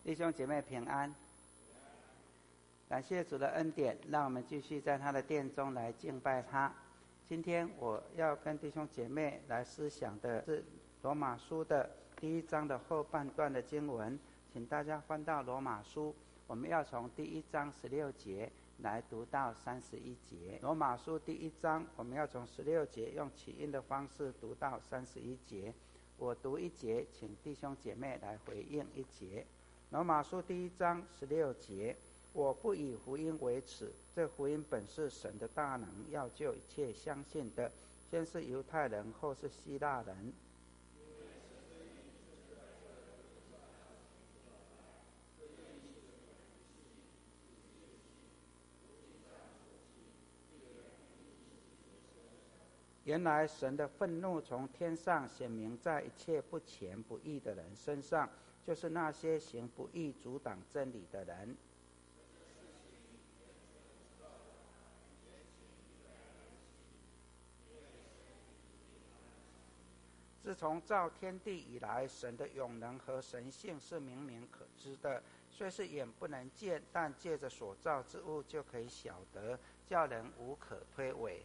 弟兄姐妹平安，感谢主的恩典，让我们继续在他的殿中来敬拜他。今天我要跟弟兄姐妹来思想的是罗马书的第1章的后半段的经文，请大家翻到罗马书，我们要从第1章16节来读到31节。罗马书第1章我们要从16节用起音的方式读到31节，我读1节，请弟兄姐妹来回应1节。罗马书第1章16节，我不以福音为耻，这福音本是神的大能，要救一切相信的，先是犹太人，后是希腊人。原来神的愤怒从天上显明在一切不虔不义的人身上，就是那些行不义阻挡真理的人。自从造天地以来，神的永能和神性是明明可知的，虽是眼不能见，但借着所造之物就可以晓得，叫人无可推诿。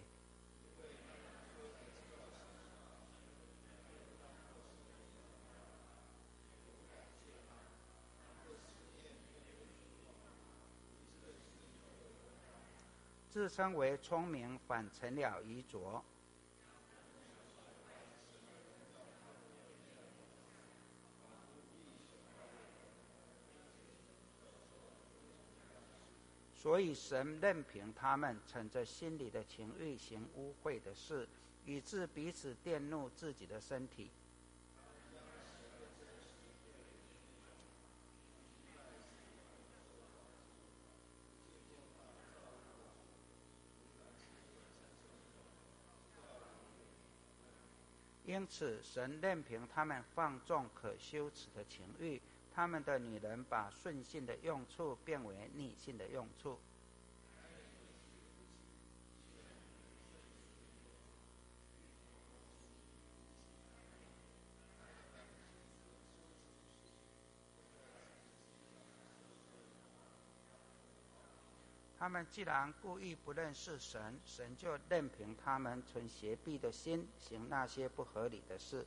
自称为聪明，反成了愚拙。所以神任凭他们逞着心里的情欲行污秽的事，以致彼此玷怒自己的身体。因此神任凭他们放纵可羞耻的情欲，他们的女人把顺性的用处变为逆性的用处。他们既然故意不认识神，神就任凭他们存邪僻的心，行那些不合理的事。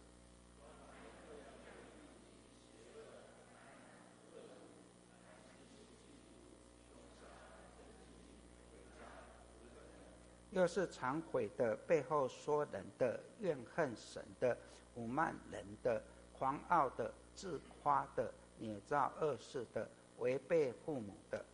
又是常悔的，背后说人的，怨恨神的，侮慢人的，狂傲的，自夸的，捏造恶事的，违背父母的。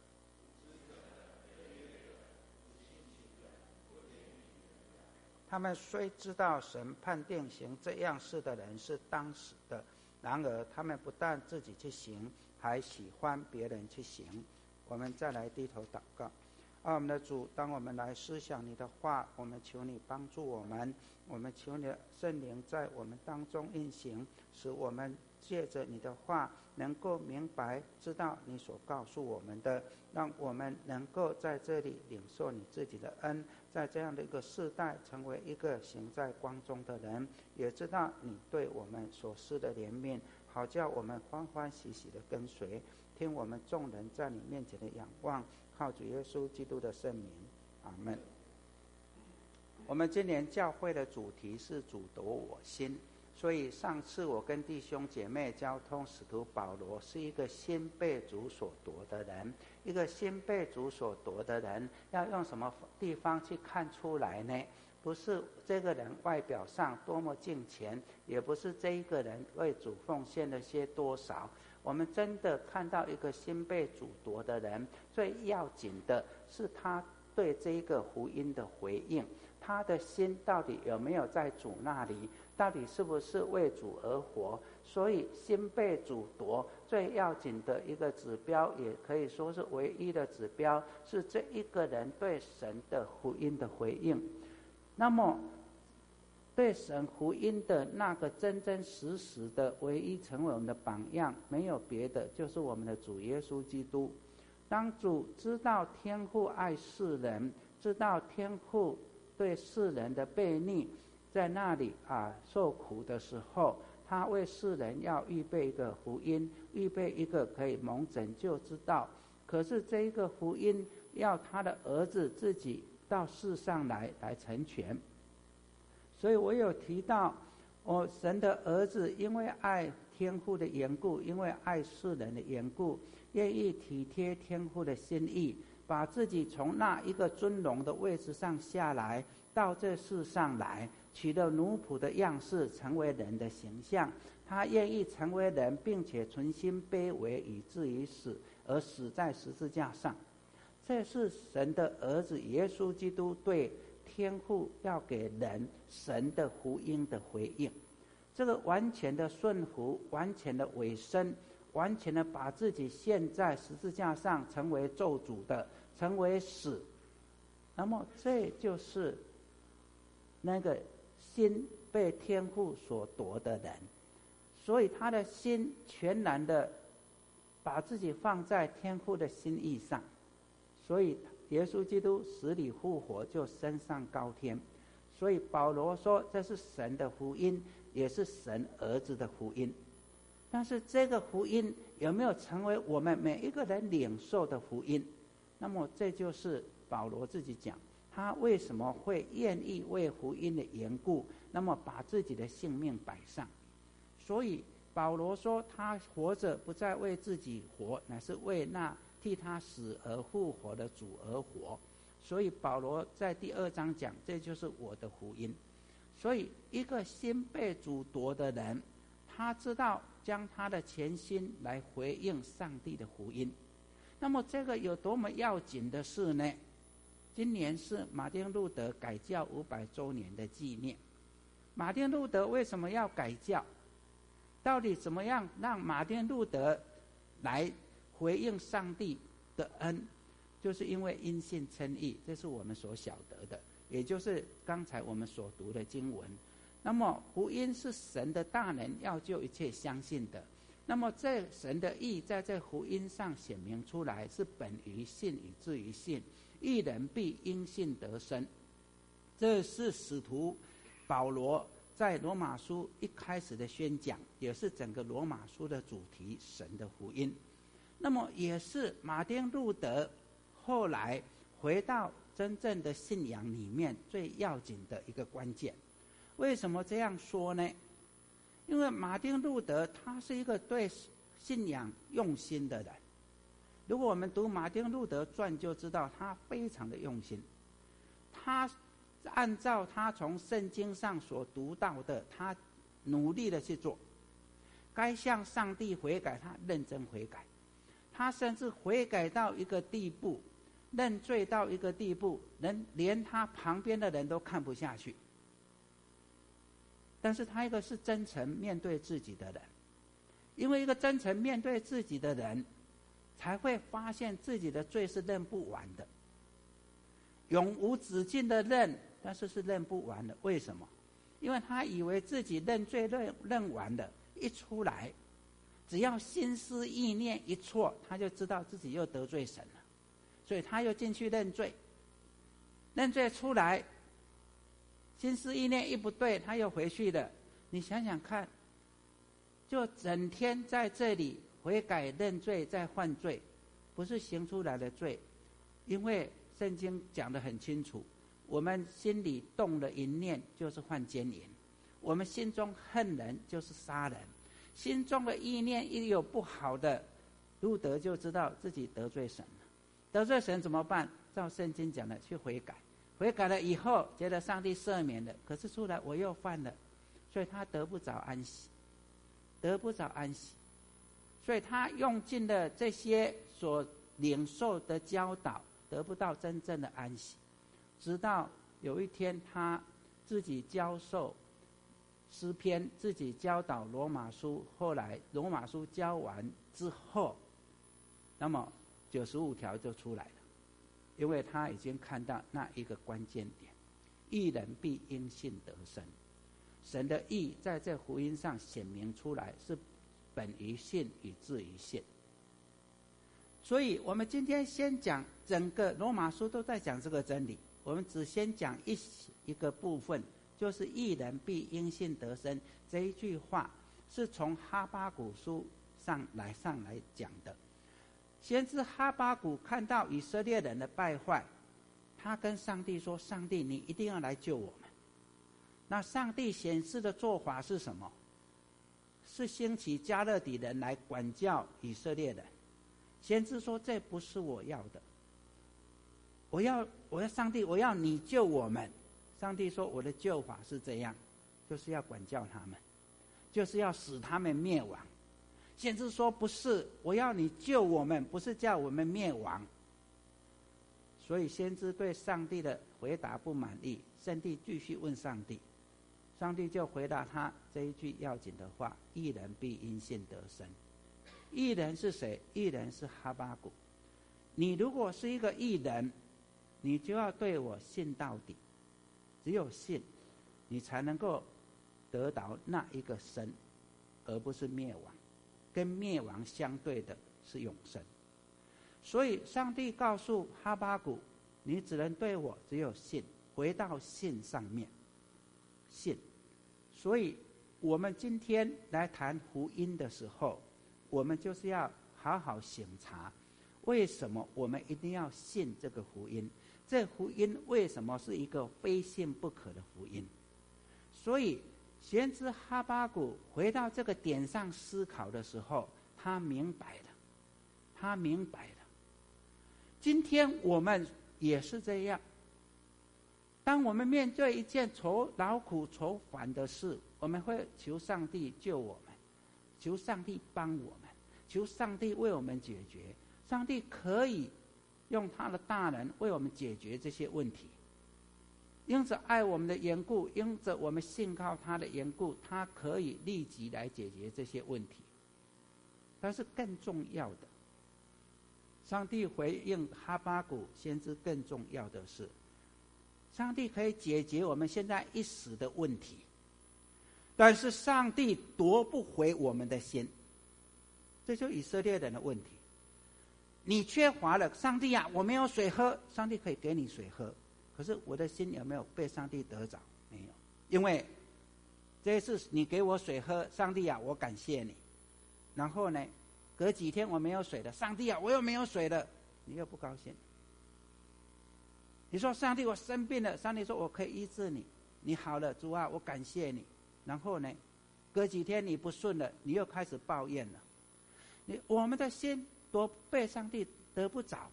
他们虽知道神判定行这样事的人是当死的，然而他们不但自己去行，还喜欢别人去行。我们再来低头祷告。我们的主，当我们来思想你的话，我们求你帮助我们，我们求你的圣灵在我们当中运行，使我们借着你的话能够明白知道你所告诉我们的，让我们能够在这里领受你自己的恩，在这样的一个世代成为一个行在光中的人，也知道你对我们所施的怜悯，好叫我们欢欢喜喜的跟随，听我们众人在你面前的仰望，靠主耶稣基督的圣名，阿们。我们今年教会的主题是主夺我心，所以上次我跟弟兄姐妹交通，使徒保罗是一个心被主所夺的人。一个心被主所夺的人，要用什么地方去看出来呢？不是这个人外表上多么敬虔，也不是这一个人为主奉献了些多少。我们真的看到一个心被主夺的人，最要紧的是他对这一个福音的回应，他的心到底有没有在主那里，到底是不是为主而活。所以心被主夺最要紧的一个指标，也可以说是唯一的指标，是这一个人对神的福音的回应。那么对神福音的那个真真实实的唯一成为我们的榜样，没有别的，就是我们的主耶稣基督。当主知道天父爱世人，知道天父对世人的悖逆在那里受苦的时候， 他为世人要预备一个福音，预备一个可以蒙拯救之道。可是这一个福音要他的儿子自己到世上来成全。所以我有提到，神的儿子因为爱天父的缘故，因为爱世人的缘故，愿意体贴天父的心意，把自己从那一个尊荣的位置上下来，到这世上来，取了奴仆的样式，成为人的形象。他愿意成为人，并且存心卑微，以至于死，而死在十字架上。这是神的儿子耶稣基督对天父要给人神的福音的回应。这个完全的顺服，完全的委身，完全的把自己献在十字架上，成为咒诅的，成为死。那么这就是那个心被天父所夺的人，所以他的心全然的把自己放在天父的心意上，所以耶稣基督死里复活，就升上高天。所以保罗说这是神的福音，也是神儿子的福音。但是这个福音有没有成为我们每一个人领受的福音？那么这就是保罗自己讲，他为什么会愿意为福音的缘故，那么把自己的性命摆上。所以保罗说他活着不再为自己活，乃是为那替他死而复活的主而活。所以保罗在第2章讲，这就是我的福音。所以一个心被主夺的人，他知道将他的全心来回应上帝的福音。那么这个有多么要紧的事呢？今年是马丁路德改教500周年的纪念。马丁路德为什么要改教？到底怎么样让马丁路德来回应上帝的恩？就是因为因信称义，这是我们所晓得的，也就是刚才我们所读的经文。那么福音是神的大能，要救一切相信的。那么这神的义在这福音上显明出来，是本于信以至于信，义人必因信得生。这是使徒保罗在罗马书一开始的宣讲，也是整个罗马书的主题，神的福音。那么也是马丁路德后来回到真正的信仰里面最要紧的一个关键。为什么这样说呢？因为马丁路德他是一个对信仰用心的人。如果我们读马丁路德传就知道他非常的用心，他按照他从圣经上所读到的，他努力的去做。该向上帝悔改，他认真悔改。他甚至悔改到一个地步，认罪到一个地步，连他旁边的人都看不下去。但是他一个是真诚面对自己的人，因为一个真诚面对自己的人，才会发现自己的罪是认不完的，永无止境的认，但是是认不完的。为什么？因为他以为自己认罪认完了，一出来只要心思意念一错，他就知道自己又得罪神了，所以他又进去认罪。认罪出来，心思意念一不对，他又回去了。你想想看，就整天在这里悔改认罪再犯罪，不是行出来的罪。因为圣经讲得很清楚，我们心里动了淫念就是犯奸淫，我们心中恨人就是杀人。心中的意念一有不好的，路德就知道自己得罪神了。得罪神怎么办？照圣经讲的去悔改，悔改了以后觉得上帝赦免了，可是出来我又犯了，所以他得不着安息，得不着安息。所以他用尽了这些所领受的教导，得不到真正的安息。直到有一天他自己教授诗篇，自己教导罗马书，后来罗马书教完之后，那么95条就出来了。因为他已经看到那一个关键点，义人必因信得生。神的义在这福音上显明出来，是本于信以至于信。所以我们今天先讲整个罗马书都在讲这个真理，我们只先讲一个部分，就是义人必因信得生这一句话， 是从哈巴谷书上来讲的。先知哈巴谷看到以色列人的败坏，他跟上帝说：上帝，你一定要来救我们。那上帝显示的做法是什么？是兴起加勒底人来管教以色列人。先知说：这不是我要的，我要上帝，我要你救我们。上帝说：我的救法是这样，就是要管教他们，就是要使他们灭亡。先知说：不是，我要你救我们，不是叫我们灭亡。所以先知对上帝的回答不满意，上帝继续问上帝，上帝就回答他这一句要紧的话：义人必因信得生。义人是谁？义人是哈巴谷。你如果是一个义人，你就要对我信到底，只有信，你才能够得到那一个生，而不是灭亡。跟灭亡相对的是永生。所以上帝告诉哈巴谷，你只能对我只有信，回到信上面，信。所以我们今天来谈福音的时候，我们就是要好好省察，为什么我们一定要信这个福音？这福音为什么是一个非信不可的福音？所以先知哈巴谷回到这个点上思考的时候，他明白了。今天我们也是这样，当我们面对一件劳苦愁烦的事，我们会求上帝救我们，求上帝帮我们，求上帝为我们解决。上帝可以用他的大能为我们解决这些问题。因着爱我们的缘故，因着我们信靠他的缘故，他可以立即来解决这些问题。但是更重要的，上帝回应哈巴谷先知更重要的是，上帝可以解决我们现在一时的问题，但是上帝夺不回我们的心。这就是以色列人的问题。你缺乏了，上帝啊，我没有水喝，上帝可以给你水喝，可是我的心有没有被上帝得着？没有。因为这一次你给我水喝，上帝啊，我感谢你。然后呢，隔几天我没有水了，上帝啊，我又没有水了，你又不高兴。你说上帝，我生病了，上帝说我可以医治你，你好了，主啊，我感谢你。然后呢，隔几天你不顺了，你又开始抱怨了。我们的心都被上帝得不着，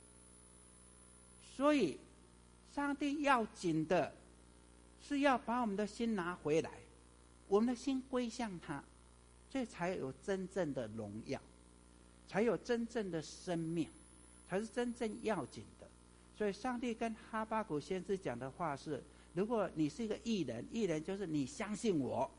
所以上帝要紧的是要把我们的心拿回来，我们的心归向他，这才有真正的荣耀，才有真正的生命，才是真正要紧的。所以上帝跟哈巴谷先知讲的话是：如果你是一个义人，义人就是你相信我，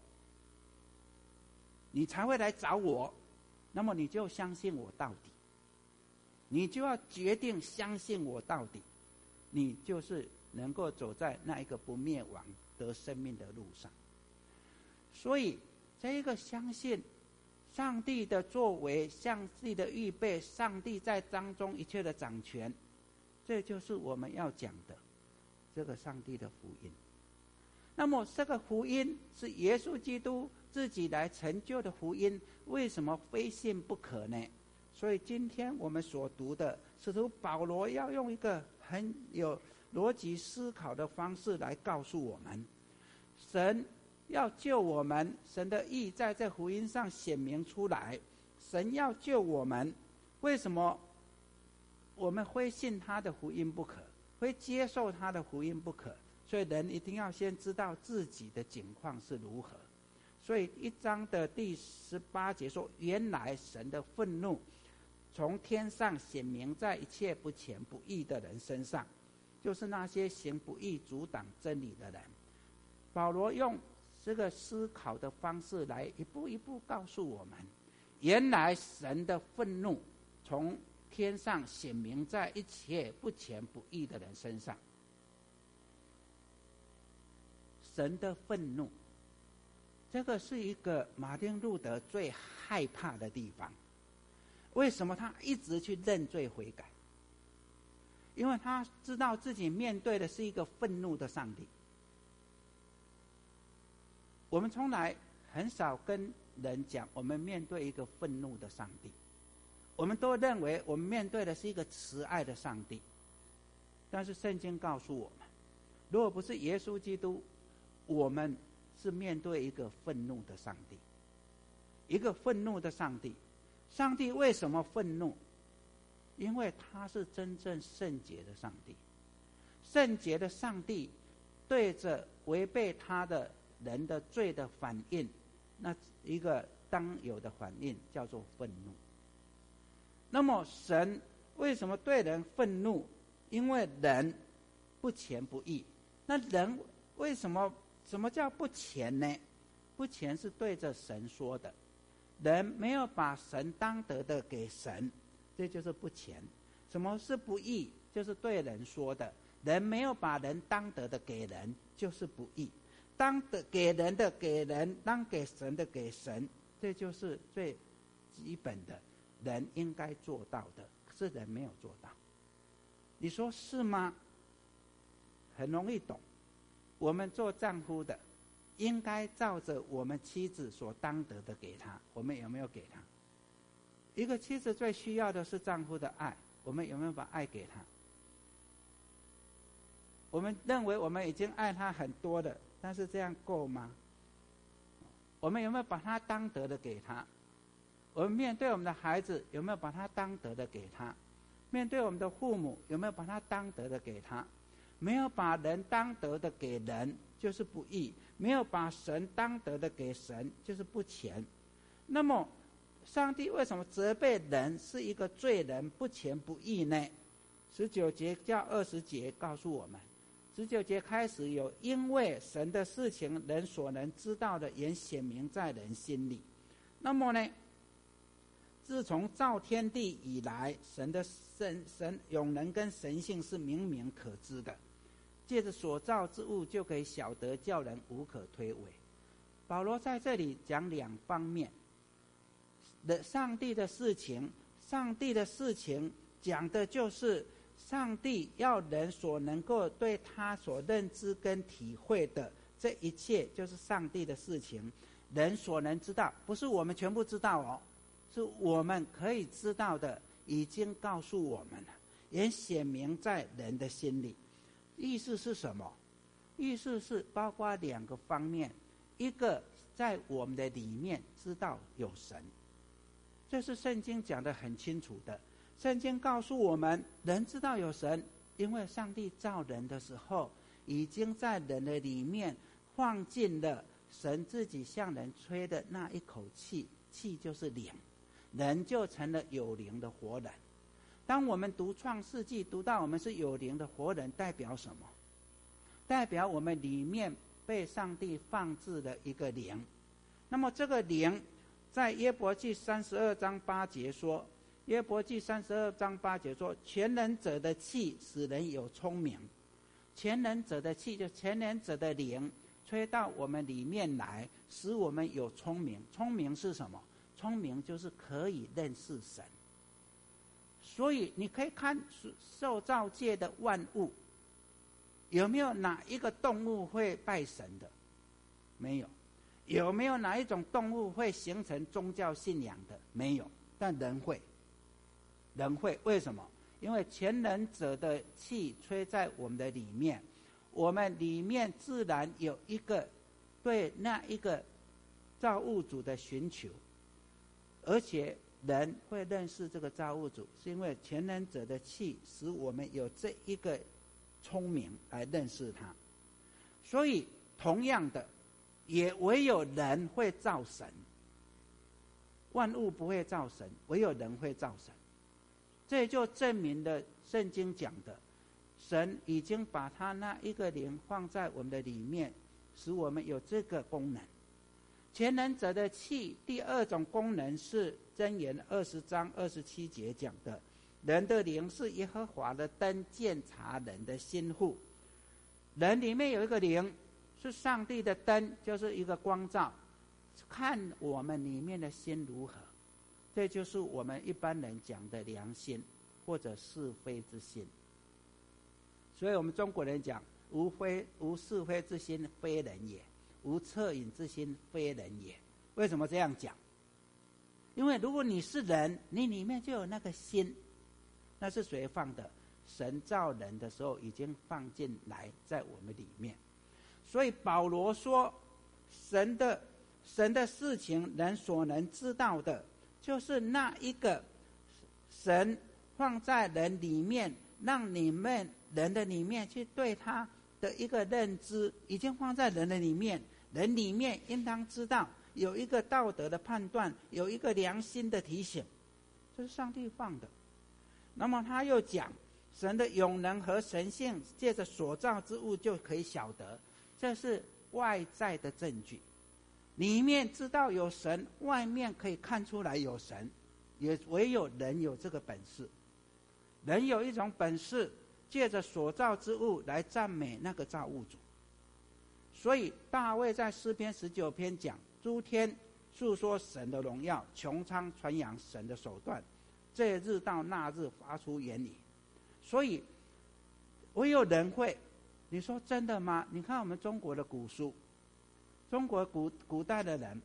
你才会来找我，那么你就相信我到底，你就要决定相信我到底，你就是能够走在那一个不灭亡得生命的路上。所以这一个相信上帝的作为，上帝的预备，上帝在当中一切的掌权，这就是我们要讲的这个上帝的福音。那么这个福音是耶稣基督自己来成就的福音，为什么非信不可呢？所以今天我们所读的使徒保罗要用一个很有逻辑思考的方式来告诉我们，神要救我们，神的义在这福音上显明出来。神要救我们，为什么我们会信他的福音不可，会接受他的福音不可？所以人一定要先知道自己的境况是如何。所以1章的第18节说，原来神的愤怒从天上显明在一切不虔不义的人身上，就是那些行不义阻挡真理的人。保罗用这个思考的方式来一步一步告诉我们，原来神的愤怒从天上显明在一切不虔不义的人身上。神的愤怒，这个是一个马丁路德最害怕的地方。为什么他一直去认罪悔改？因为他知道自己面对的是一个愤怒的上帝。我们从来很少跟人讲，我们面对一个愤怒的上帝，我们都认为我们面对的是一个慈爱的上帝。但是圣经告诉我们，如果不是耶稣基督，我们是面对一个愤怒的上帝。一个愤怒的上帝。上帝为什么愤怒？因为他是真正圣洁的上帝。圣洁的上帝对着违背他的人的罪的反应，那一个当有的反应叫做愤怒。那么神为什么对人愤怒？因为人不虔不义。那人为什么叫不虔呢？不虔是对着神说的，人没有把神当得的给神，这就是不虔。什么是不义？就是对人说的，人没有把人当得的给人，就是不义。当得给人的给人，当给神的给神，这就是最基本的人应该做到的，可是人没有做到。你说是吗？很容易懂。我们做丈夫的应该照着我们妻子所当得的给他，我们有没有给他？一个妻子最需要的是丈夫的爱，我们有没有把爱给他？我们认为我们已经爱他很多了，但是这样够吗？我们有没有把他当得的给他？我们面对我们的孩子，有没有把他当得的给他？面对我们的父母，有没有把他当得的给他？没有把人当得的给人，就是不义；没有把神当得的给神，就是不虔。那么上帝为什么责备人是一个罪人，不虔不义呢？19节到20节告诉我们，19节开始有因为神的事情，人所能知道的原显明在人心里。那么呢，自从造天地以来，神的神永能跟神性是明明可知的，借着所造之物就可以晓得，叫人无可推诿。保罗在这里讲两方面的上帝的事情，上帝的事情讲的就是上帝要人所能够对他所认知跟体会的，这一切就是上帝的事情，人所能知道，不是我们全部知道哦，是我们可以知道的，已经告诉我们了，也显明在人的心里。意思是什么？意思是包括两个方面，一个在我们的里面知道有神，这是圣经讲得很清楚的。圣经告诉我们，人知道有神，因为上帝造人的时候，已经在人的里面放进了神自己向人吹的那一口气，气就是灵，人就成了有灵的活人。当我们读创世纪，读到我们是有灵的活人，代表什么？代表我们里面被上帝放置了一个灵。那么这个灵在约伯记32章8节说，约伯记32章8节说，全能者的气使人有聪明。全能者的气，就全能者的灵吹到我们里面来，使我们有聪明。聪明是什么？聪明就是可以认识神。所以你可以看受造界的万物，有没有哪一个动物会拜神的？没有。有没有哪一种动物会形成宗教信仰的？没有。但人会，人会。为什么？因为全能者的气吹在我们的里面，我们里面自然有一个对那一个造物主的寻求，而且人会认识这个造物主，是因为全能者的气使我们有这一个聪明来认识他。所以同样的，也唯有人会造神，万物不会造神，唯有人会造神。这就证明了圣经讲的，神已经把他那一个灵放在我们的里面，使我们有这个功能。全能者的气第二种功能是箴言20章27节讲的，人的灵是耶和华的灯，鉴察人的心腹。人里面有一个灵，是上帝的灯，就是一个光照，看我们里面的心如何。这就是我们一般人讲的良心，或者是非之心。所以我们中国人讲，无是非之心，非人也；无恻隐之心，非人也。 为什么这样讲？因为如果你是人，你里面就有那个心，那是谁放的？神造人的时候已经放进来在我们里面。所以保罗说，神的事情，人所能知道的，就是那一个神放在人里面，让你们人的里面去对他的一个认知，已经放在人的里面，人里面应当知道有一个道德的判断，有一个良心的提醒，这是上帝放的。那么他又讲，神的永能和神性借着所造之物就可以晓得，这是外在的证据。里面知道有神，外面可以看出来有神，也唯有人有这个本事。人有一种本事，借着所造之物来赞美那个造物主。所以大卫在诗篇19篇讲，诸天述说神的荣耀，穹苍传扬神的手段，这日到那日发出言语。所以唯有人会。你说真的吗？你看我们中国的古书，中国古代的人，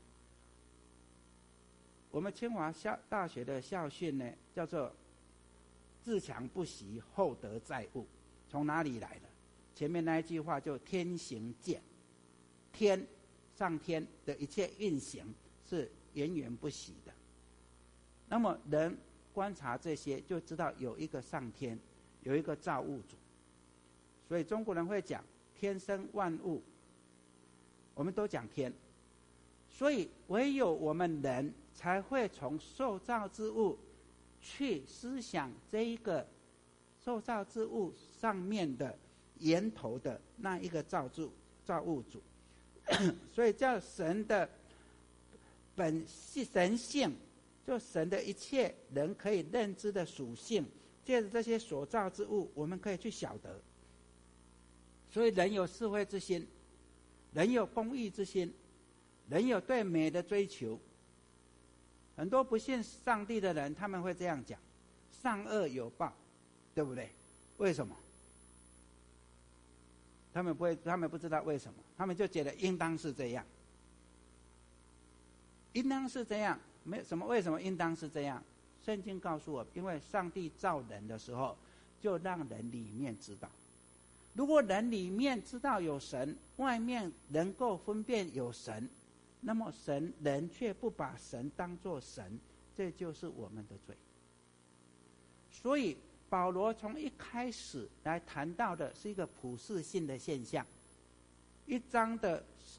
我们清华大学的校训呢，叫做自强不息，厚德载物。从哪里来的？前面那一句话就天行健，天上天的一切运行是源源不息的。那么人观察这些，就知道有一个上天，有一个造物主。所以中国人会讲天生万物，我们都讲天。所以唯有我们人才会从受造之物去思想这一个受造之物上面的源头的那一个造物主。所以叫神的神性，就神的一切人可以认知的属性，借着这些所造之物，我们可以去晓得。所以人有智慧之心，人有公义之心，人有对美的追求。很多不信上帝的人，他们会这样讲：善恶有报，对不对？为什么？他们不知道为什么，他们就觉得应当是这样，应当是这样，没什么为什么应当是这样？圣经告诉我，因为上帝造人的时候，就让人里面知道。如果人里面知道有神，外面能够分辨有神，那么人却不把神当作神，这就是我们的罪。所以保罗从一开始来谈到的是一个普世性的现象。1章的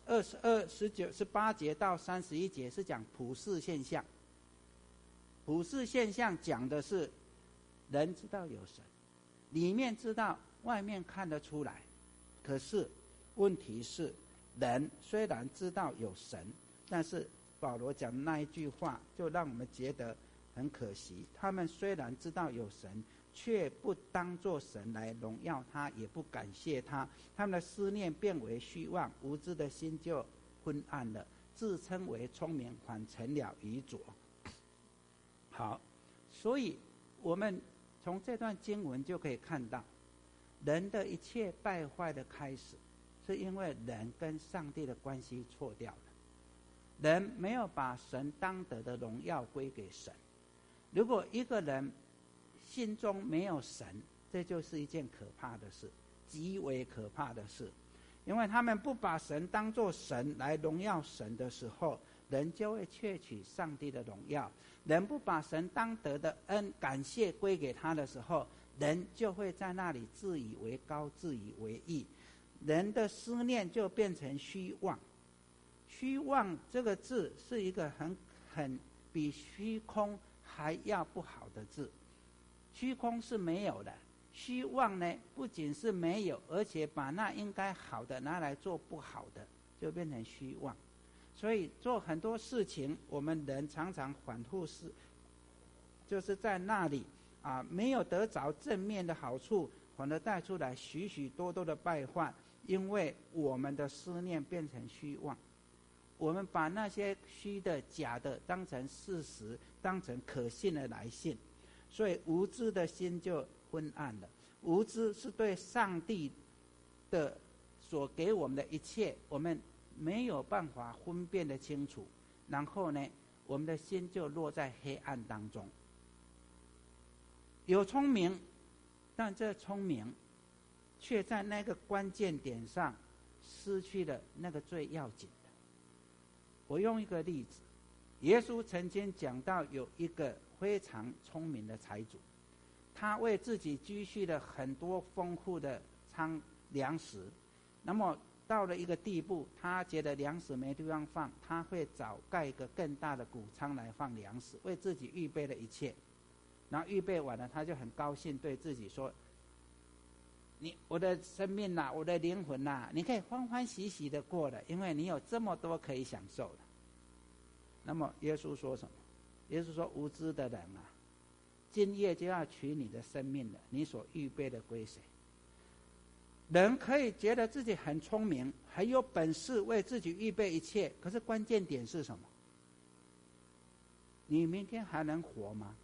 18节到31节是讲普世现象。普世现象讲的是人知道有神，里面知道，外面看得出来。可是问题是，人虽然知道有神，但是保罗讲的那一句话就让我们觉得很可惜。他们虽然知道有神，却不当作神来荣耀他，也不感谢他。他们的思念变为虚妄，无知的心就昏暗了，自称为聪明，反成了愚拙。好，所以我们从这段经文就可以看到，人的一切败坏的开始，是因为人跟上帝的关系错掉了。人没有把神当得的荣耀归给神。如果一个人心中没有神，这就是一件可怕的事，极为可怕的事。因为他们不把神当作神来荣耀神的时候，人就会窃取上帝的荣耀。人不把神当得的恩感谢归给他的时候，人就会在那里自以为高，自以为义。人的思念就变成虚妄。虚妄这个字是一个很比虚空还要不好的字。虚空是没有的，虚妄呢，不仅是没有，而且把那应该好的拿来做不好的，就变成虚妄。所以做很多事情，我们人常常反复就是在那里没有得着正面的好处，反而带出来许许多多的败坏，因为我们的思念变成虚妄。我们把那些虚的假的当成事实，当成可信的来信，所以无知的心就昏暗了。无知是对上帝的所给我们的一切，我们没有办法分辨得清楚。 然后呢，我们的心就落在黑暗当中。有聪明，但这聪明却在那个关键点上失去了那个最要紧的。我用一个例子，耶稣曾经讲到有一个非常聪明的财主，他为自己积蓄了很多丰富的粮食，那么到了一个地步，他觉得粮食没地方放，他会盖一个更大的谷仓来放粮食，为自己预备了一切。然后预备完了，他就很高兴，对自己说：我的生命啊，我的灵魂啊，你可以欢欢喜喜的过了，因为你有这么多可以享受的。那么耶稣说什么？耶稣说：无知的人啊，今夜就要取你的生命了，你所预备的归谁？人可以觉得自己很聪明，很有本事，为自己预备一切，可是关键点是什么？你明天还能活吗？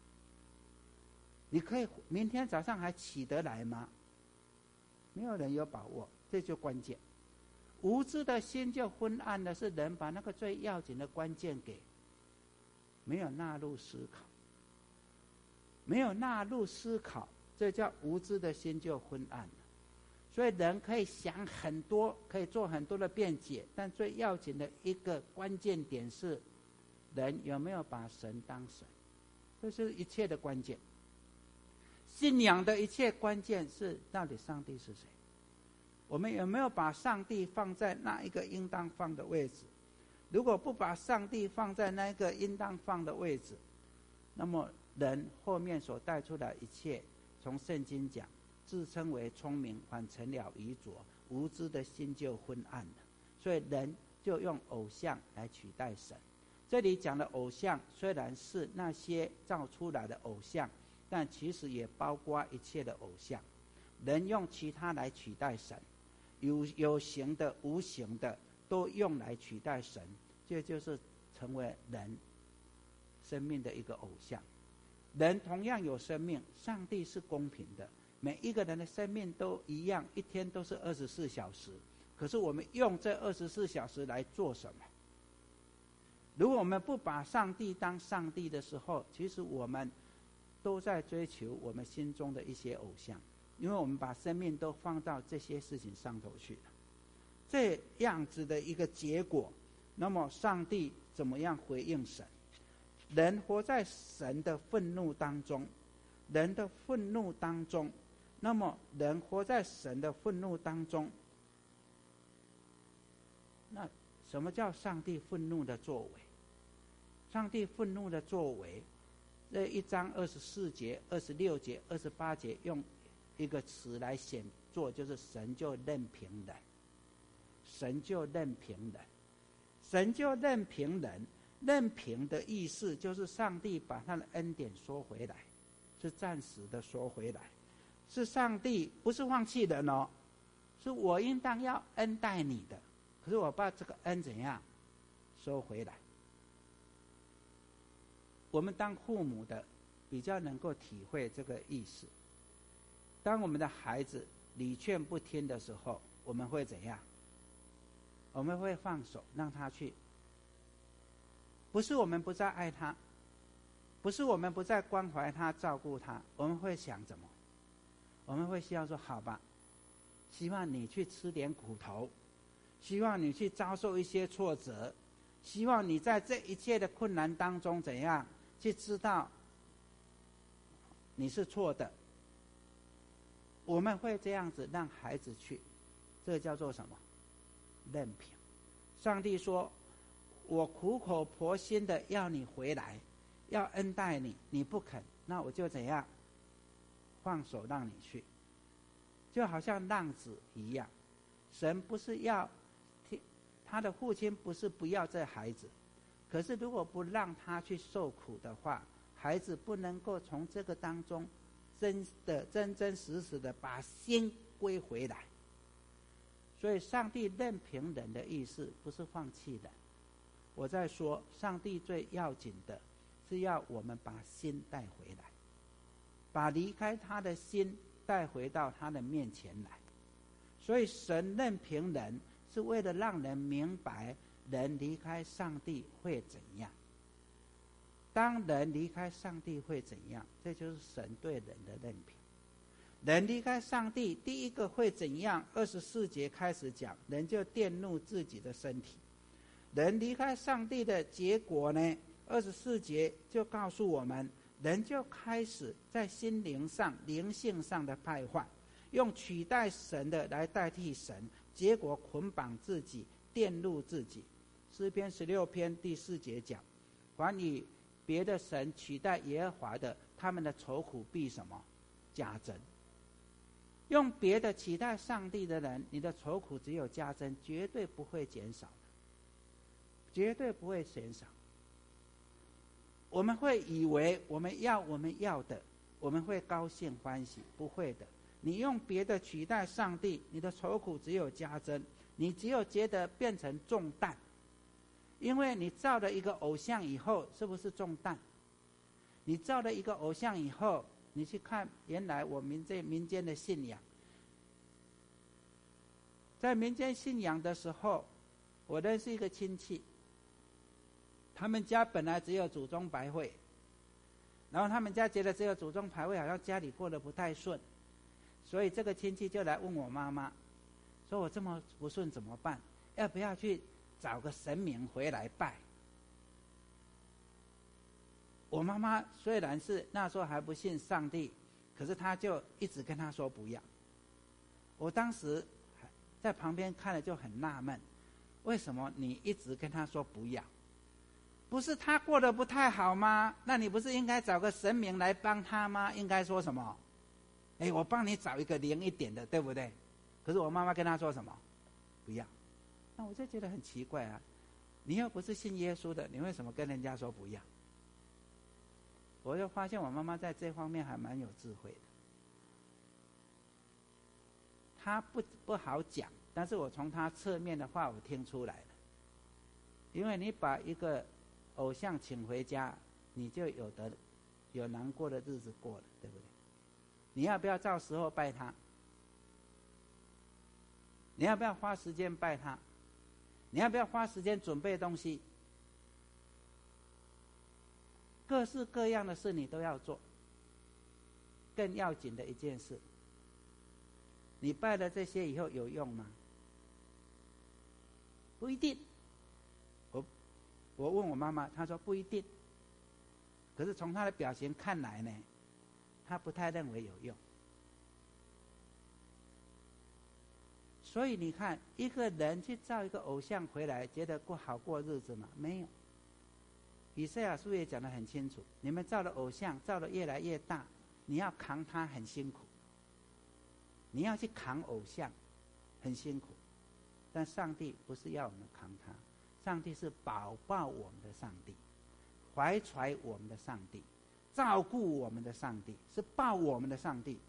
你可以明天早上还起得来吗？没有人有把握，这就关键。无知的心就昏暗的，是人把那个最要紧的关键给没有纳入思考，没有纳入思考，这叫无知的心就昏暗了。所以人可以想很多，可以做很多的辩解，但最要紧的一个关键点是，人有没有把神当神？这是一切的关键。信仰的一切关键是，到底上帝是谁？我们有没有把上帝放在那一个应当放的位置？如果不把上帝放在那个应当放的位置，那么人后面所带出的一切，从圣经讲，自称为聪明，反成了愚拙，无知的心就昏暗了。所以人就用偶像来取代神。这里讲的偶像，虽然是那些造出来的偶像，但其实也包括一切的偶像。人用其他来取代神，有形的、无形的，都用来取代神，这就是成为人生命的一个偶像。人同样有生命，上帝是公平的，每一个人的生命都一样，一天都是24小时。可是我们用这24小时来做什么？如果我们不把上帝当上帝的时候，其实我们都在追求我们心中的一些偶像，因为我们把生命都放到这些事情上头去了。这样子的一个结果，那么上帝怎么样回应神？人活在神的愤怒当中，人的愤怒当中，那么人活在神的愤怒当中，那什么叫上帝愤怒的作为？上帝愤怒的作为，这1章24节、26节、28节用一个词来显作，就是神就任凭人，神就任凭人，神就任凭人。任凭的意思就是上帝把他的恩典收回来，是暂时的收回来，是上帝不是放弃人哦，是我应当要恩待你的，可是我把这个恩怎样收回来。我们当父母的比较能够体会这个意思。当我们的孩子理劝不听的时候，我们会怎样？我们会放手让他去。不是我们不再爱他，不是我们不再关怀他、照顾他，我们会想怎么？我们会希望说：好吧，希望你去吃点苦头，希望你去遭受一些挫折，希望你在这一切的困难当中怎样去知道你是错的。我们会这样子让孩子去，这叫做什么？任凭。上帝说：我苦口婆心的要你回来，要恩待你，你不肯，那我就怎样？放手让你去。就好像浪子一样，神不是要他的父亲不是不要这孩子，可是如果不让他去受苦的话，孩子不能够从这个当中真真实实的把心归回来。所以上帝任凭人的意思不是放弃人。我在说，上帝最要紧的是要我们把心带回来，把离开他的心带回到他的面前来。所以神任凭人，是为了让人明白人离开上帝会怎样？当人离开上帝会怎样？这就是神对人的任凭。人离开上帝，第一个会怎样？24节开始讲，人就玷怒自己的身体。人离开上帝的结果呢？24节就告诉我们，人就开始在心灵上、灵性上的败坏，用取代神的来代替神，结果捆绑自己，玷怒自己。诗篇16篇第4节讲，凡以别的神取代耶和华的，他们的愁苦必什么？加增。用别的取代上帝的人，你的愁苦只有加增，绝对不会减少的，绝对不会减少。我们会以为我们要的，我们会高兴欢喜，不会的。你用别的取代上帝，你的愁苦只有加增，你只有觉得变成重担。因为你造了一个偶像以后，是不是重担？你造了一个偶像以后，你去看原来我们这民间的信仰，在民间信仰的时候，我认识一个亲戚，他们家本来只有祖宗百会，然后他们家觉得只有祖宗百会，好像家里过得不太顺，所以这个亲戚就来问我妈妈，说我这么不顺怎么办？要不要去找个神明回来拜？我妈妈虽然是那时候还不信上帝，可是她就一直跟他说不要。我当时在旁边看了就很纳闷，为什么你一直跟他说不要？不是他过得不太好吗？那你不是应该找个神明来帮他吗？应该说什么？我帮你找一个灵一点的，对不对？可是我妈妈跟他说什么？不要。那我就觉得很奇怪啊，你又不是信耶稣的，你为什么跟人家说不要？我就发现我妈妈在这方面还蛮有智慧的。她不好讲，但是我从她侧面的话我听出来了。因为你把一个偶像请回家，你就有难过的日子过了，对不对？你要不要照时候拜他？你要不要花时间拜他？你要不要花时间准备东西？各式各样的事你都要做。更要紧的一件事，你拜了这些以后有用吗？不一定。我问我妈妈，她说不一定。可是从她的表情看来呢，她不太认为有用。所以你看，一个人去造一个偶像回来，觉得好过日子吗？没有。以赛亚书也讲得很清楚，你们造的偶像造得越来越大，你要扛它很辛苦。你要去扛偶像，很辛苦。但上帝不是要我们扛它，上帝是保抱我们的上帝，怀揣我们的上帝，照顾我们的上帝，是抱我们的上帝。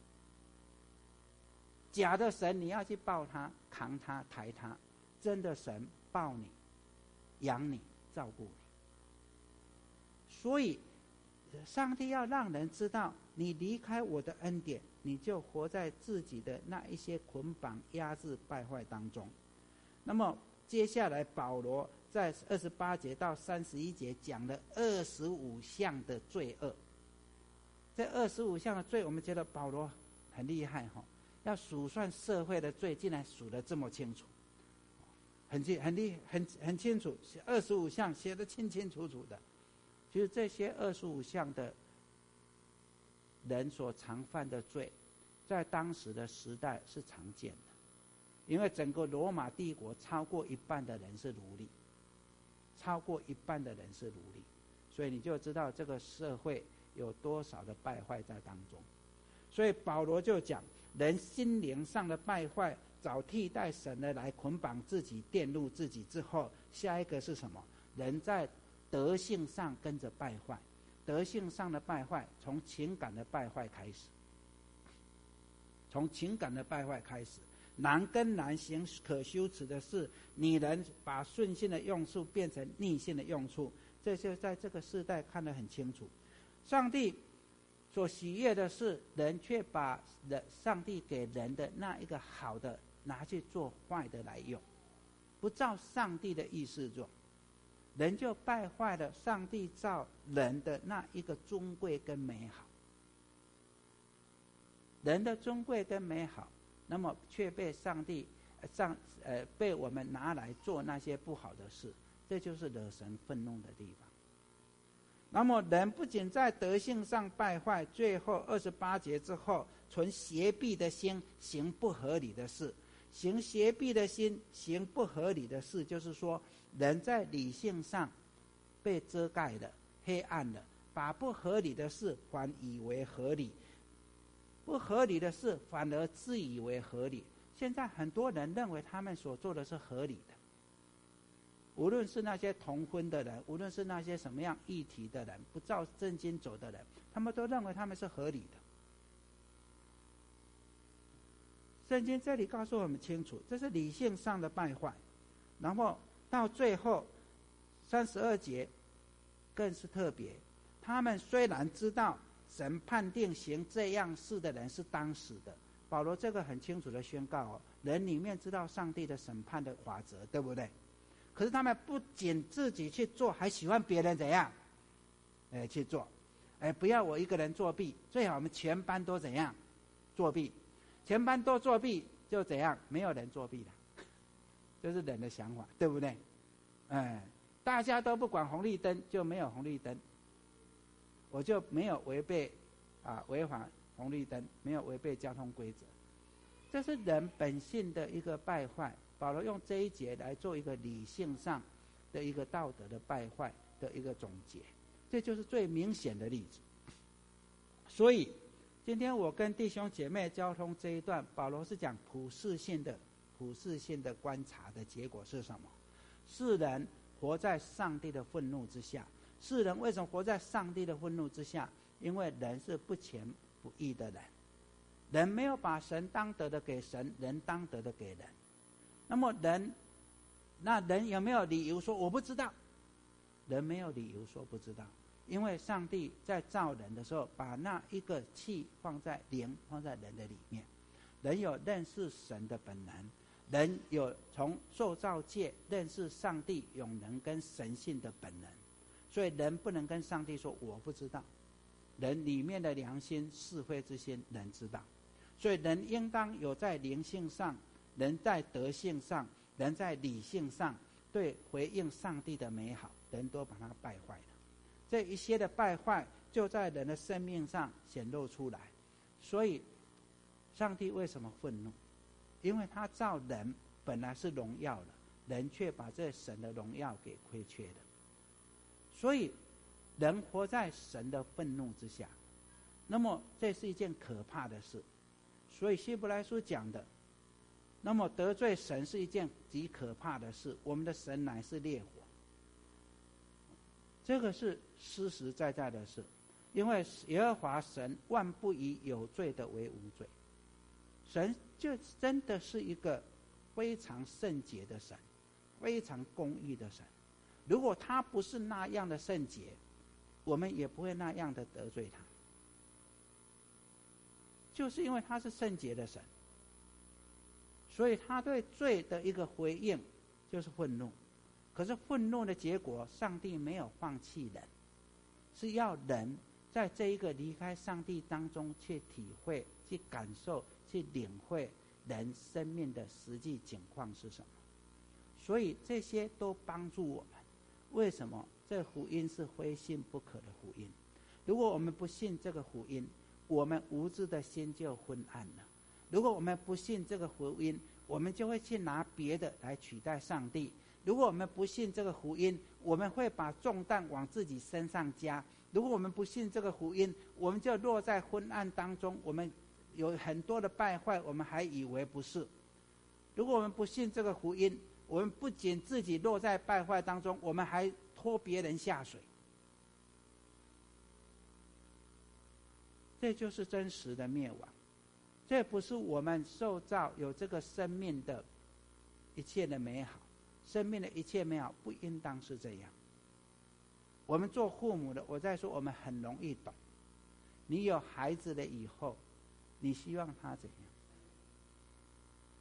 假的神你要去抱他、扛他、抬他，真的神抱你、养你、照顾你。所以上帝要让人知道，你离开我的恩典，你就活在自己的那一些捆绑、压制、败坏当中。那么接下来保罗在28节到31节讲了25项的罪恶。这25项的罪，我们觉得保罗很厉害哈，要数算社会的罪，竟然数得这么清楚，很清楚，25项写得清清楚楚的。其实这些25项的人所常犯的罪，在当时的时代是常见的，因为整个罗马帝国超过一半的人是奴隶，超过一半的人是奴隶，所以你就知道这个社会有多少的败坏在当中。所以保罗就讲，人心灵上的败坏，找替代神的来捆绑自己、玷辱自己之后，下一个是什么？人在德性上跟着败坏。德性上的败坏，从情感的败坏开始，从情感的败坏开始。男跟男行可羞耻的事，女人把顺性的用处变成逆性的用处，这就在这个世代看得很清楚。上帝所喜悦的是，人却把上帝给人的那一个好的拿去做坏的来用。 不照上帝的意思做，人就败坏了上帝造人的那一个尊贵跟美好。人的尊贵跟美好，那么却被上帝被我们拿来做那些不好的事，这就是惹神愤怒的地方。那么人不仅在德性上败坏，最后28节之后，存邪僻的心，行不合理的事。行邪僻的心，行不合理的事，就是说人在理性上被遮盖了，黑暗了，把不合理的事反以为合理，不合理的事反而自以为合理。现在很多人认为他们所做的是合理的，无论是那些同婚的人，无论是那些什么样议题的人，不照正经走的人，他们都认为他们是合理的。圣经这里告诉我们清楚，这是理性上的败坏。然后到最后32节更是特别，他们虽然知道神判定行这样事的人是当死的，保罗这个很清楚的宣告人里面知道上帝的审判的法则，对不对？可是他们不仅自己去做，还喜欢别人怎样去做。不要我一个人作弊，最好我们全班都怎样作弊，全班都作弊就怎样，没有人作弊了，就是人的想法，对不对？大家都不管红绿灯，就没有红绿灯，我就没有违反红绿灯，没有违背交通规则。这是人本性的一个败坏。保罗用这一节来做一个理性上的一个道德的败坏的一个总结，这就是最明显的例子。所以今天我跟弟兄姐妹交通这一段，保罗是讲普世性的观察的结果是什么？世人活在上帝的愤怒之下。世人为什么活在上帝的愤怒之下？因为人是不虔不义的人，人没有把神当得的给神，人当得的给人。那么人有没有理由说我不知道？人没有理由说不知道，因为上帝在造人的时候，把那一个气放在人的里面，人有认识神的本能，人有从受造界认识上帝永能跟神性的本能，所以人不能跟上帝说我不知道。人里面的良心是非之心人知道，所以人应当有在灵性上，人在德性上，人在理性上，对回应上帝的美好，人都把它败坏了。这一些的败坏就在人的生命上显露出来。所以上帝为什么愤怒？因为他造人本来是荣耀的，人却把这神的荣耀给亏缺了。所以人活在神的愤怒之下，那么这是一件可怕的事。所以希伯来书讲的，那么得罪神是一件极可怕的事。我们的神乃是烈火，这个是实实在在的事。因为耶和华神万不以有罪的为无罪，神就真的是一个非常圣洁的神，非常公义的神。如果他不是那样的圣洁，我们也不会那样的得罪他。就是因为他是圣洁的神，所以他对罪的一个回应就是愤怒。可是愤怒的结果，上帝没有放弃人，是要人在这一个离开上帝当中去体会、去感受、去领会人生命的实际情况是什么。所以这些都帮助我们。为什么这福音是非信不可的福音？如果我们不信这个福音，我们无知的心就昏暗了。如果我们不信这个福音，我们就会去拿别的来取代上帝。如果我们不信这个福音，我们会把重担往自己身上加。如果我们不信这个福音，我们就落在昏暗当中，我们有很多的败坏，我们还以为不是。如果我们不信这个福音，我们不仅自己落在败坏当中，我们还拖别人下水。这就是真实的灭亡。这不是我们受造有这个生命的一切的美好，生命的一切美好不应当是这样。我们做父母的，我在说我们很容易懂。你有孩子了以后，你希望他怎样？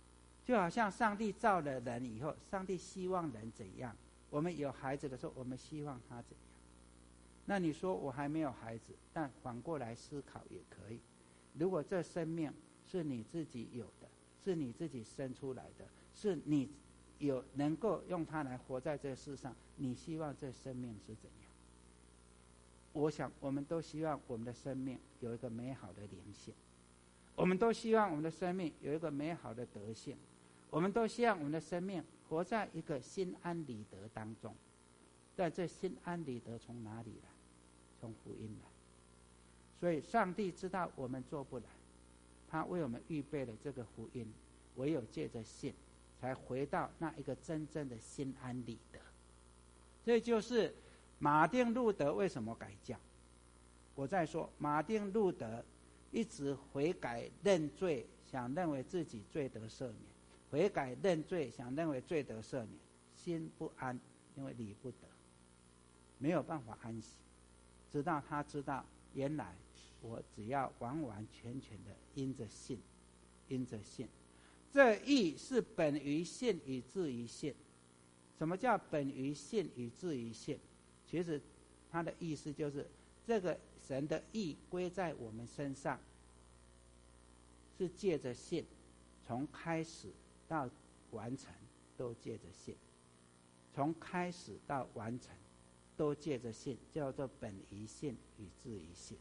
就好像上帝造了人以后，上帝希望人怎样，我们有孩子的时候，我们希望他怎样。那你说我还没有孩子，但反过来思考也可以。如果这生命是你自己有的，是你自己生出来的，是你有能够用它来活在这世上，你希望这生命是怎样？我想我们都希望我们的生命有一个美好的灵性，我们都希望我们的生命有一个美好的德性，我们都希望我们的生命活在一个心安理得当中。但这心安理得从哪里来？从福音来。所以上帝知道我们做不来，他为我们预备了这个福音，唯有借着信才回到那一个真正的心安理得。这就是马丁路德为什么改教。我再说，马丁路德一直悔改认罪，想认为自己罪得赦免，悔改认罪，想认为罪得赦免，心不安，因为理不得，没有办法安息。直到他知道，原来我只要完完全全的因着信，因着信。这义是本于信以至于信。什么叫本于信以至于信？其实它的意思就是这个神的义归在我们身上，是借着信，从开始到完成都借着信，从开始到完成都借着信，叫做本于信以至于信。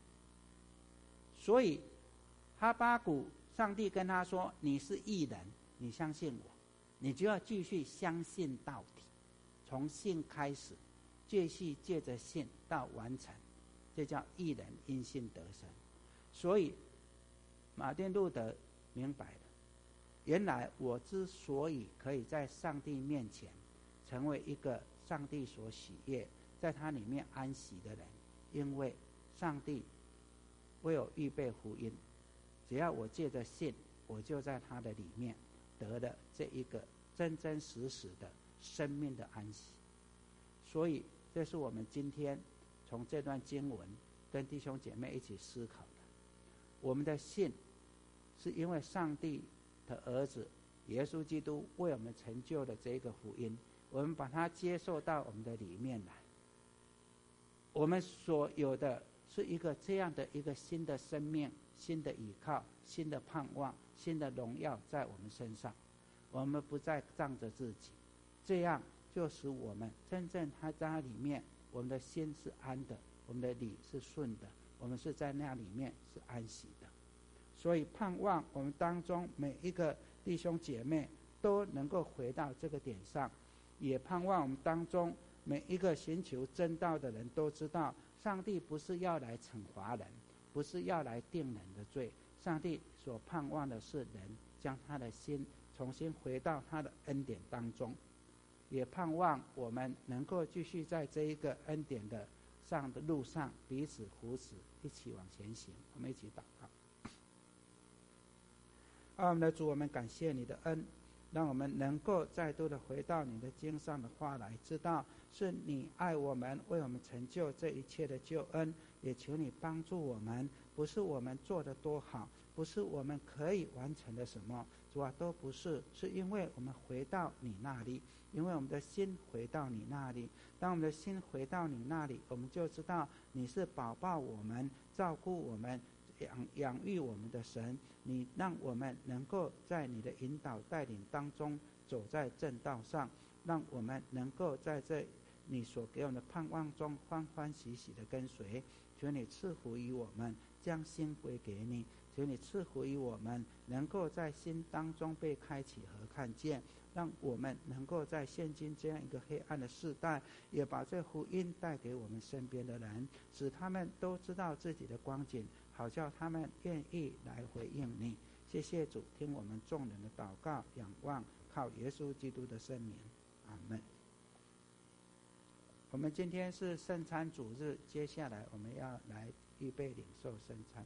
所以哈巴谷上帝跟他说，你是义人，你相信我，你就要继续相信到底，从信开始，继续借着信到完成，这叫义人因信得生。所以马丁路德明白了，原来我之所以可以在上帝面前成为一个上帝所喜悦，在他里面安息的人，因为上帝为我预备福音，只要我借着信，我就在他的里面得了这一个真真实实的生命的安息。所以这是我们今天从这段经文跟弟兄姐妹一起思考的。我们的信是因为上帝的儿子耶稣基督为我们成就了这个福音，我们把它接受到我们的里面来，我们所有的是一个这样的一个新的生命，新的依靠，新的盼望，新的荣耀在我们身上。我们不再仗着自己，这样就使我们真正在它里面，我们的心是安的，我们的理是顺的，我们是在那里面是安息的。所以盼望我们当中每一个弟兄姐妹都能够回到这个点上，也盼望我们当中每一个寻求真道的人都知道，上帝不是要来惩罚人，不是要来定人的罪，上帝所盼望的是人将他的心重新回到他的恩典当中，也盼望我们能够继续在这一个恩典的上的路上彼此扶持，一起往前行。我们一起祷告。我们的主，我们感谢你的恩，让我们能够再度的回到你的经上的话来，知道是你爱我们，为我们成就这一切的救恩。也求你帮助我们，不是我们做得多好，不是我们可以完成的什么，主啊，都不是，是因为我们回到你那里，因为我们的心回到你那里。当我们的心回到你那里，我们就知道你是保抱我们、照顾我们、养育我们的神。你让我们能够在你的引导带领当中走在正道上，让我们能够在这你所给我们的盼望中欢欢喜喜的跟随。求你赐福于我们，将心归给你。求你赐福于我们，能够在心当中被开启和看见，让我们能够在现今这样一个黑暗的世代，也把这福音带给我们身边的人，使他们都知道自己的光景，好叫他们愿意来回应你。谢谢主，听我们众人的祷告，仰望靠耶稣基督的圣名，阿们。我们今天是圣餐主日，接下来我们要来预备领受圣餐。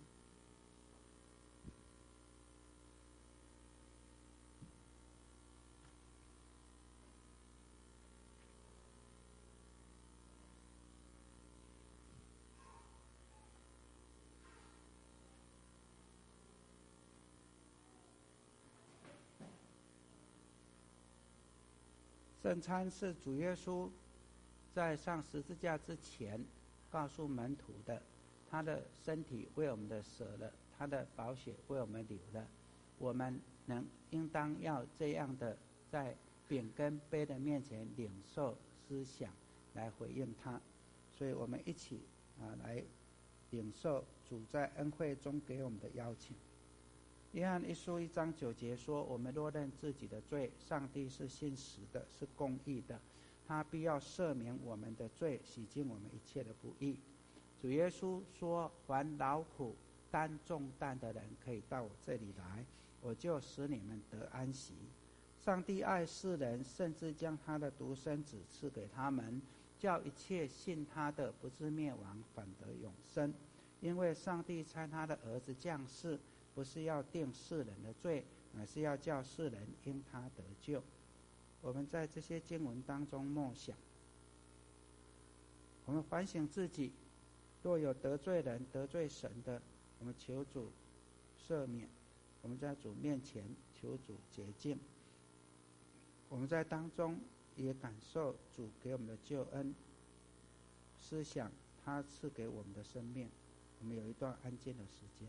圣餐是主耶稣在上十字架之前告诉门徒的，他的身体为我们的舍了，他的宝血为我们流了，我们应当要这样的在饼跟杯的面前领受思想来回应他。所以我们一起来领受主在恩惠中给我们的邀请。约翰一书1章9节说，我们若认自己的罪，上帝是信实的，是公义的，他必要赦免我们的罪，洗净我们一切的不义。主耶稣说，凡劳苦担重担的人可以到我这里来，我就使你们得安息。上帝爱世人，甚至将他的独生子赐给他们，叫一切信他的不至灭亡，反得永生。因为上帝差他的儿子降世，不是要定世人的罪，而是要叫世人因他得救。我们在这些经文当中默想，我们反省自己，若有得罪人、得罪神的，我们求主赦免，我们在主面前求主洁净。我们在当中也感受主给我们的救恩，思想他赐给我们的生命。我们有一段安静的时间。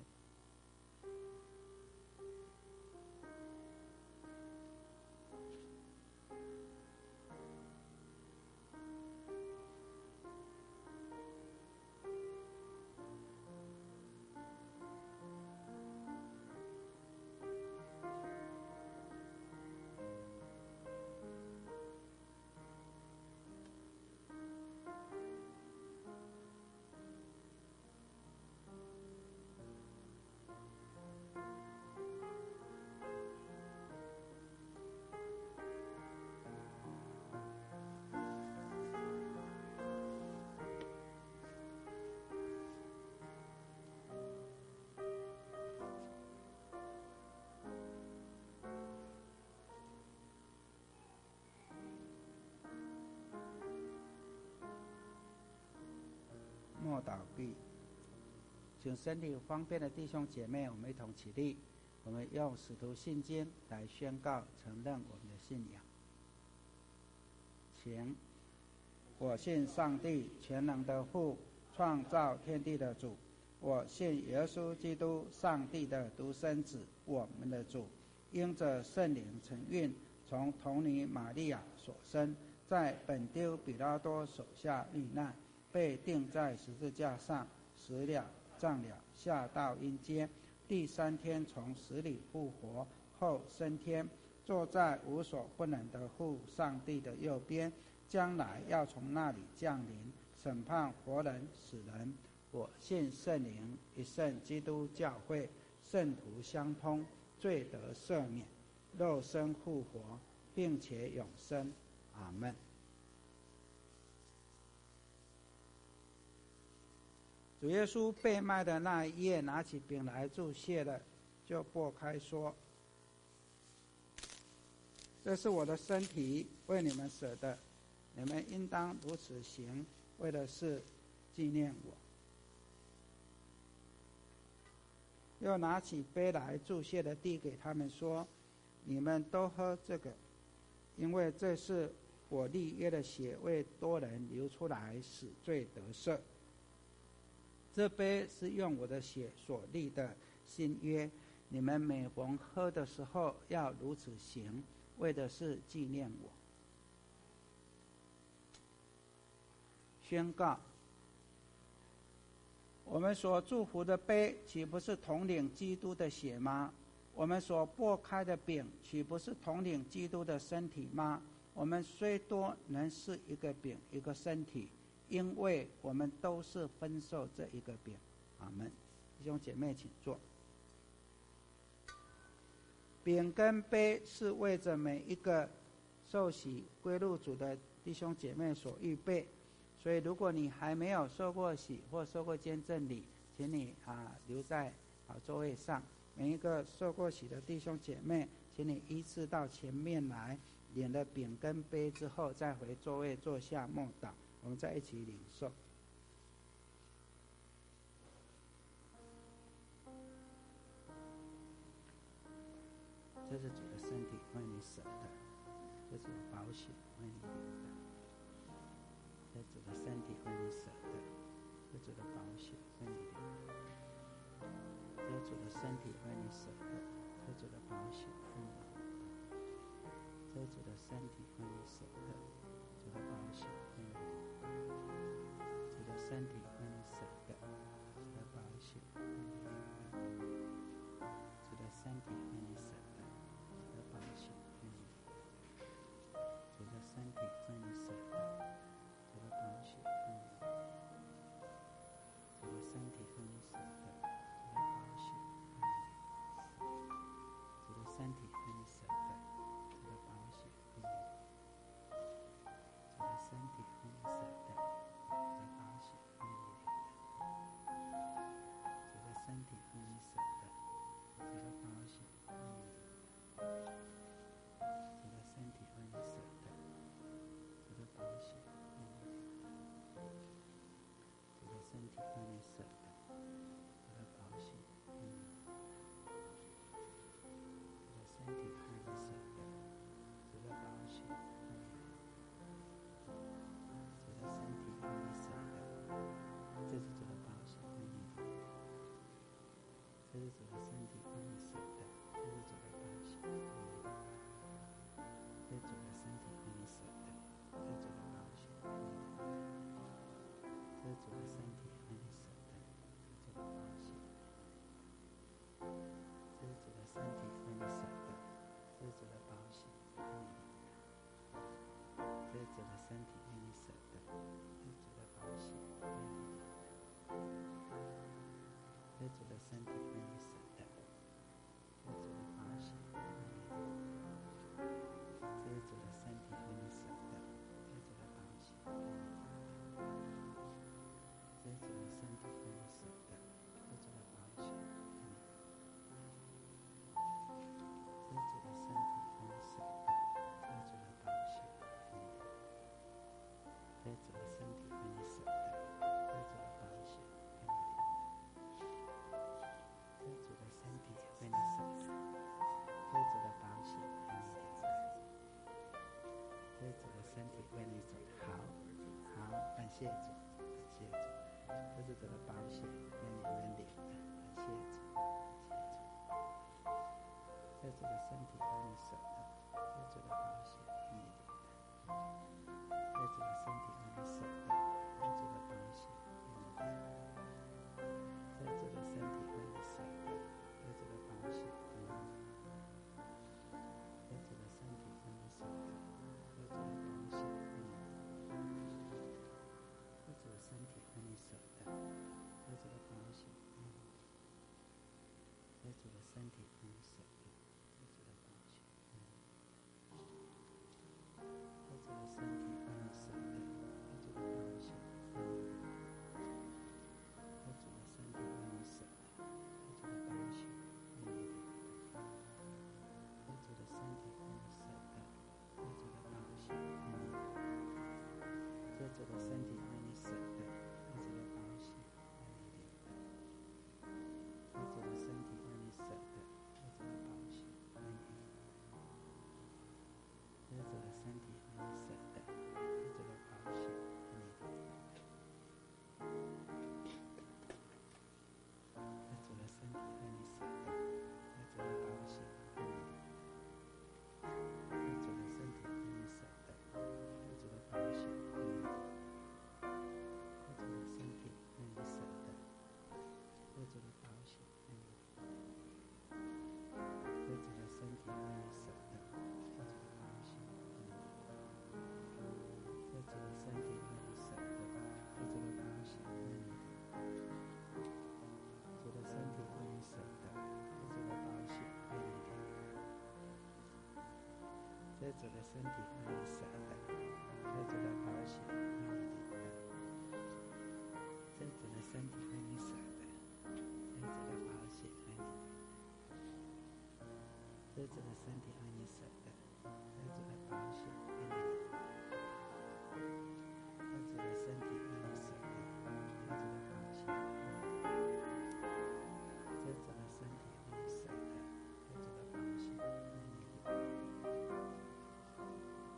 默祷毕，请身体方便的弟兄姐妹，我们一同起立，我们用使徒信经来宣告承认我们的信仰。请，我信上帝全能的父，创造天地的主，我信耶稣基督，上帝的独生子，我们的主，因着圣灵承运，从童女玛利亚所生，在本丢彼拉多手下遇难，被钉在十字架上，死了，葬了，下到阴间，第3天从死里复活，后升天，坐在无所不能的父上帝的右边，将来要从那里降临，审判活人死人。我信圣灵，一圣基督教会，圣徒相通，罪得赦免，肉身复活，并且永生。阿们。主耶稣被卖的那一夜，拿起饼来祝谢了，就擘开说，这是我的身体，为你们舍的，你们应当如此行，为的是纪念我。又拿起杯来祝谢的递给他们说，你们都喝这个，因为这是我立约的血，为多人流出来，使罪得赦。这杯是用我的血所立的新约，你们每逢喝的时候要如此行，为的是纪念我。宣告，我们所祝福的杯，岂不是统领基督的血吗？我们所擘开的饼，岂不是统领基督的身体吗？我们虽多，能是一个饼，一个身体，因为我们都是分受这一个饼。阿们。弟兄姐妹请坐。饼跟杯是为着每一个受洗归入主的弟兄姐妹所预备，所以如果你还没有受过洗或受过监证礼，请你留在座位上。每一个受过洗的弟兄姐妹，请你依次到前面来，领了饼跟杯之后，再回座位坐下默祷，我们再一起领受。这是主的身体，为你舍的。 这主的保险为你留的，这主的身体为你舍的，这主的保险为你留的，这主的身体为你舍的，这主的保险为你留的，这主的身体为你舍的，主的保险为你留的，主的身体为你舍的，主的保险为你留的，主的身体为你舍的，主的保险为你留的，主的身体为你舍的，主的保险为你留的，主的身体为你舍的，主的保险为你留的，主的身体为你舍的，主的保险为你留的，主的身体为你舍的，主的保险为你留的，主的身体为你舍的，主的保险为你留的，主的身体为你舍的，主的保险为你留的，主的身体为你舍的，主的保险为你留的，主的身体为你舍的，主的保险为你留的，主的身体为你舍的，这是主的保险为你留的，这是主的身体为你舍的，这是主的保险为你留的，这是主的身体为你舍的，这是主的保险为你留的，这是主的身体为你舍的，这是主的保险为你留的，这是主的身体为你舍的，这是主的保险为你留的，这是主的身体为你舍的，这是主的保险为你留的，这是主的身体为你舍的，这是主的保险为你留的，这是主的身体为你舍的，这是主的保险为你留的，这是主的身体为你舍的，这是主的保险为你留的，这是主的身体为你舍的，这是主的保险为你留的，这是主的身体为你舍的，这是主的保险为你留的，这是主的身体为你舍的，这是主的保险为你留的，这是主的身体为你舍的。好，感谢主，感谢主，这是主的保险为你们留的，感谢主，感谢主。这是主的身体为你舍的，这是主的保险为你留的，这是主的身体为你舍的，这是主的保险为你留的，这是主的身体为你舍的，这是主的保险为你留的，这是主的身体为你舍的，这是主的保险为你留的，这是主的身体为你舍的，这是主的保险为你留的，这是主的身体为你舍的，这是主的保险为你留的，这是主的身体为你舍的，这是主的保险为你留的，这是主的身体为你舍的，这是主的保险为你留的，这是主的身体为你舍的，这是主的保险为你留的，这是主的身体为你舍的，这是主的保险为你留的，这是主的身体为你舍的，这是主的保险为你留的，这是主的身体为你舍的，这是主的保险为你留的，这是主的身体为你舍的，这是主的保险为你留的，这是主的身体为你舍的，这是主的保险为你留的，这是主的身体为你舍的，这是主的保险为你留的，这是主的身体为你舍的，这是主的保险为你留的，这是主的身体为你舍的，这是主的保险为你留的，主的身体为你舍的，这是主的保险为你留的，这是主的身体为你舍的，这是主的保险为你留的，这是主的身体为你舍的，这是主的保险为你留的，这是主的身体为你舍的，这是主的保险为你留的，这是主的身体为你舍的，这是主的保险为你留的，这是主的身体为你舍的，这是主的保险为你留的，这是主的身体为你舍的，这是主的保险为你留的，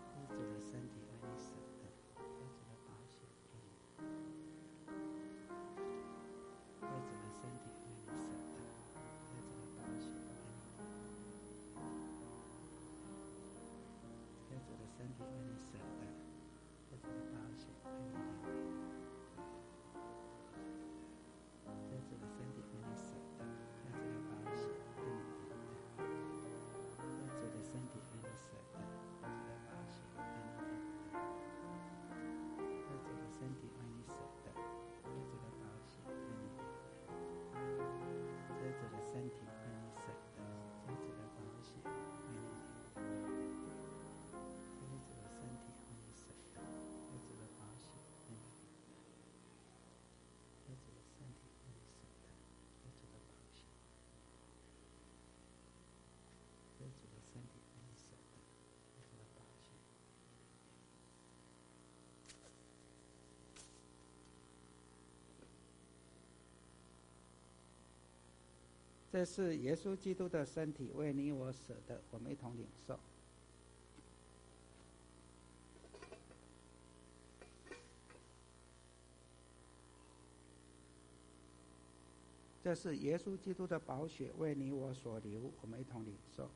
这是耶稣基督的身体，为你我舍的，我们一同领受。这是耶稣基督的宝血，为你我所流，我们一同领受。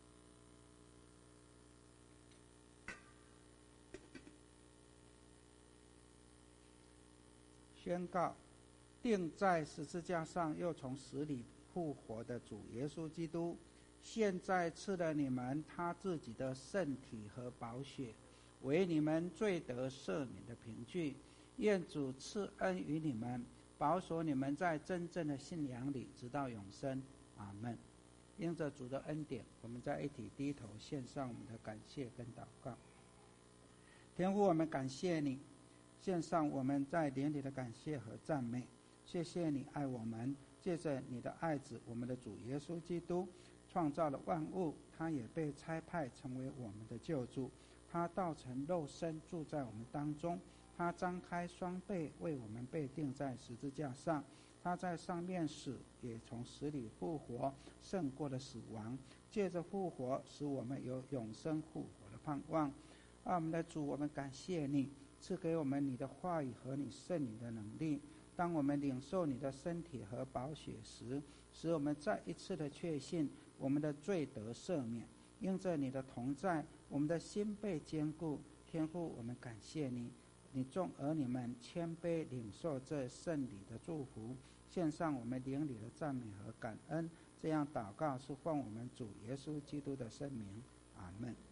宣告，钉在十字架上又从死里复活的主耶稣基督，现在赐了你们他自己的圣体和宝血，为你们罪得赦免的凭据。愿主赐恩于你们，保守你们在真正的信仰里，直到永生。阿们。因着主的恩典，我们在一起低头献上我们的感谢跟祷告。天父，我们感谢你，献上我们在灵里的感谢和赞美。谢谢你爱我们，借着你的爱子，我们的主耶稣基督创造了万物，他也被差派成为我们的救主。他道成肉身住在我们当中，他张开双臂为我们被钉在十字架上，他在上面死，也从死里复活，胜过了死亡。借着复活，使我们有永生复活的盼望。我们的主，我们感谢你赐给我们你的话语和你圣灵的能力。当我们领受你的身体和宝血时，使我们再一次的确信我们的罪得赦免。因着你的同在，我们的心被坚固。天父，我们感谢你，你众儿女们谦卑领受这圣礼的祝福，献上我们灵里的赞美和感恩。这样祷告是奉我们主耶稣基督的圣名。阿们。